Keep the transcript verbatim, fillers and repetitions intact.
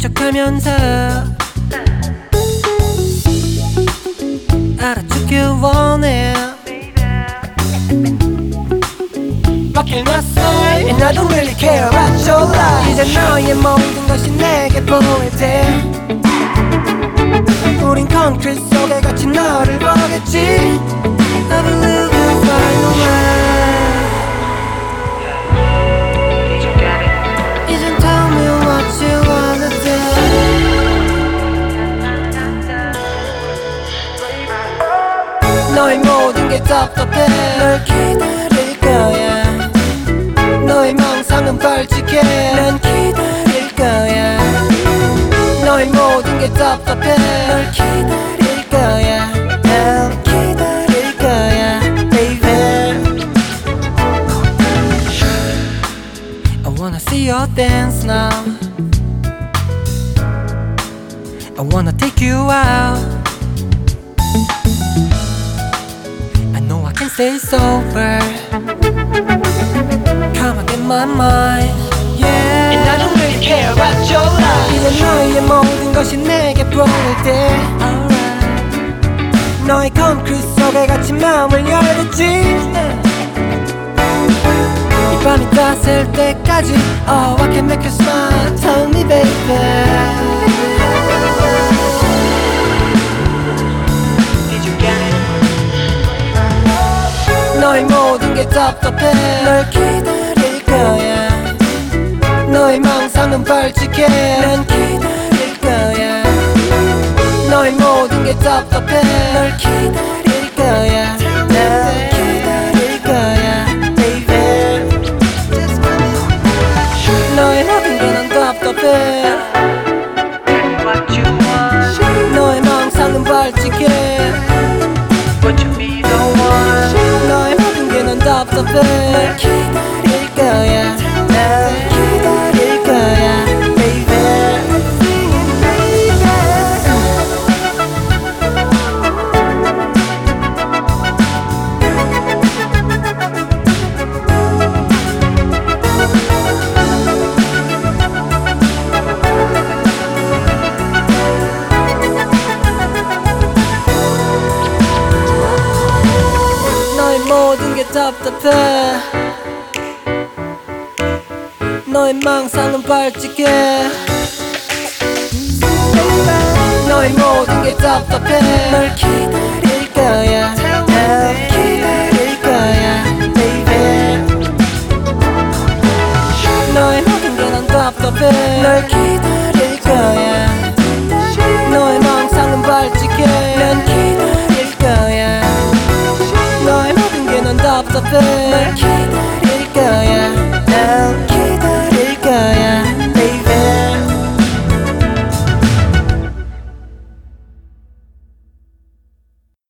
척하면서 알아주길 원해. Rockin' my side and I don't really care about your life. 이제 너의 모든 것이 내게 보일 때 우린 콘크리트 속에 갇힌 너를 보겠지. I believe you'll find a way. 이젠 tell me what you wanna do. 너의 모든 게 답답해. 널 기다릴 거야. 너의 망상은 벌칙해. 난 기다릴 거야. 너의 모든 게 답답해. 널 기다릴 거야. 난 기다릴 거야, baby. I wanna see your dance now. I wanna take you out. I know I can stay sober. Come on in my mind, yeah. And I don't really care about your life. 이제 너의 모든 것이 내게 보일 때 alright. 너의 콘크리트 속에 갇힌 마음을 열겠지. 이 밤이 따스할 때까지 Oh, I can make you smile. Tell me baby. Did you get it? 너의 모든 게 답답해. 널 기다릴 거야. 너의 망상은 벌칙해. 난 기다릴 거야. 너의 모든 게 답답해. 널 기다릴 거야. 난 기다릴 거야, baby. 너의 모든 게 난 답답해. 너의 망상은 벌칙해. 너의 모든 게 난 답답해. 널 기다릴 거야. 난 기다릴 거야, baby. 너의 모든 게 답답해. 너의 망상은 벌칙해. 너의 모든 게 답답해. 널 기다릴 거야.